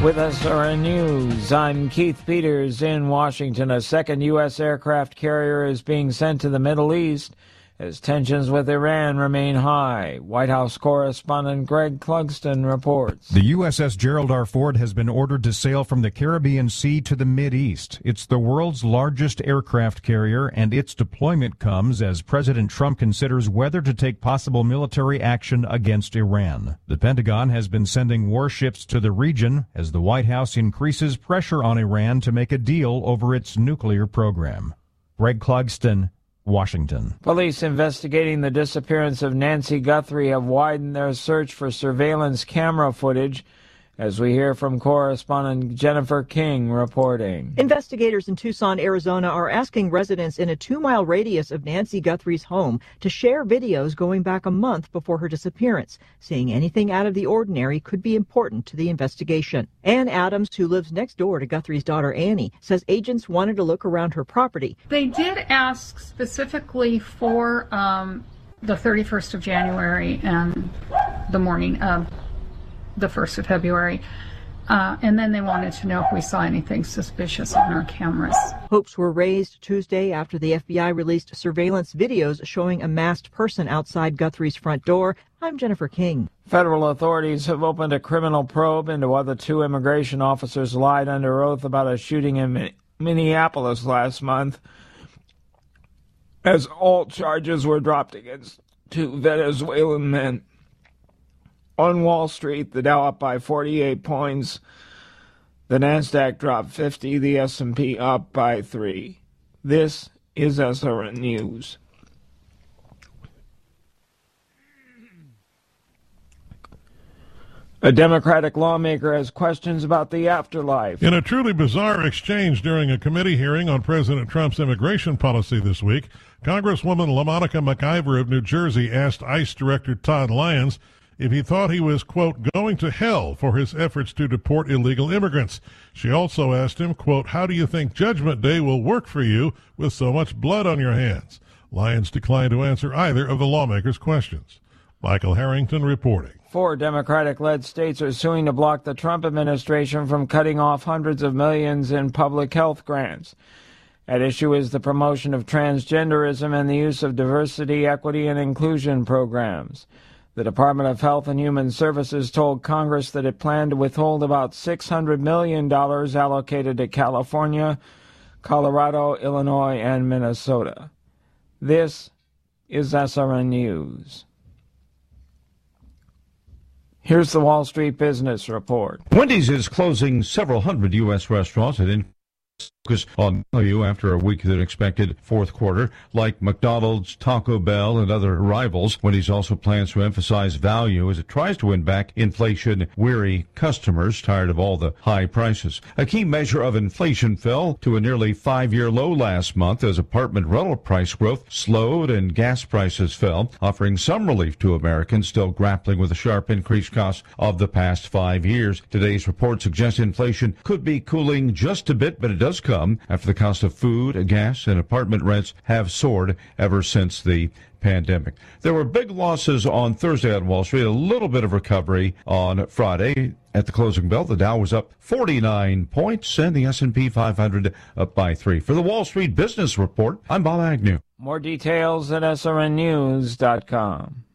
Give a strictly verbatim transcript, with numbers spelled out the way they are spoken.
With S R N News, I'm Keith Peters in Washington. A second U S aircraft carrier is being sent to the Middle East as tensions with Iran remain high. White House correspondent Greg Clugston reports. The U S S Gerald R. Ford has been ordered to sail from the Caribbean Sea to the Mideast. It's the world's largest aircraft carrier, and its deployment comes as President Trump considers whether to take possible military action against Iran. The Pentagon has been sending warships to the region as the White House increases pressure on Iran to make a deal over its nuclear program. Greg Clugston, Washington. Police investigating the disappearance of Nancy Guthrie have widened their search for surveillance camera footage, as we hear from correspondent Jennifer King reporting. Investigators in Tucson, Arizona are asking residents in a two-mile radius of Nancy Guthrie's home to share videos going back a month before her disappearance. Seeing anything out of the ordinary could be important to the investigation. Ann Adams, who lives next door to Guthrie's daughter Annie, says agents wanted to look around her property. They did ask specifically for um, the thirty-first of January and the morning of the first of February, uh, and then they wanted to know if we saw anything suspicious on our cameras. Hopes were raised Tuesday after the F B I released surveillance videos showing a masked person outside Guthrie's front door. I'm Jennifer King. Federal authorities have opened a criminal probe into whether two immigration officers lied under oath about a shooting in Minneapolis last month, as all charges were dropped against two Venezuelan men. On Wall Street, the Dow up by forty-eight points, the Nasdaq dropped fifty, the S and P up by three. This is S R N News. A Democratic lawmaker has questions about the afterlife. In a truly bizarre exchange during a committee hearing on President Trump's immigration policy this week, Congresswoman LaMonica McIver of New Jersey asked ICE Director Todd Lyons if he thought he was, quote, going to hell for his efforts to deport illegal immigrants. She also asked him, quote, how do you think Judgment Day will work for you with so much blood on your hands? Lyons declined to answer either of the lawmakers' questions. Michael Harrington reporting. Four Democratic-led states are suing to block the Trump administration from cutting off hundreds of millions in public health grants. At issue is the promotion of transgenderism and the use of diversity, equity, and inclusion programs. The Department of Health and Human Services told Congress that it planned to withhold about six hundred million dollars allocated to California, Colorado, Illinois, and Minnesota. This is S R N News. Here's the Wall Street Business Report. Wendy's is closing several hundred U S restaurants and in focus on value after a weaker than expected fourth quarter. Like McDonald's, Taco Bell, and other rivals, Wendy's also plans to emphasize value as it tries to win back inflation-weary customers tired of all the high prices. A key measure of inflation fell to a nearly five-year low last month as apartment rental price growth slowed and gas prices fell, offering some relief to Americans still grappling with the sharp increased costs of the past five years. Today's report suggests inflation could be cooling just a bit, but it does come after the cost of food, gas, and apartment rents have soared ever since the pandemic. There were big losses on Thursday on Wall Street, a little bit of recovery on Friday. At the closing bell, the Dow was up forty-nine points and the S and P five hundred up by three. For the Wall Street Business Report, I'm Bob Agnew. More details at S R N news dot com.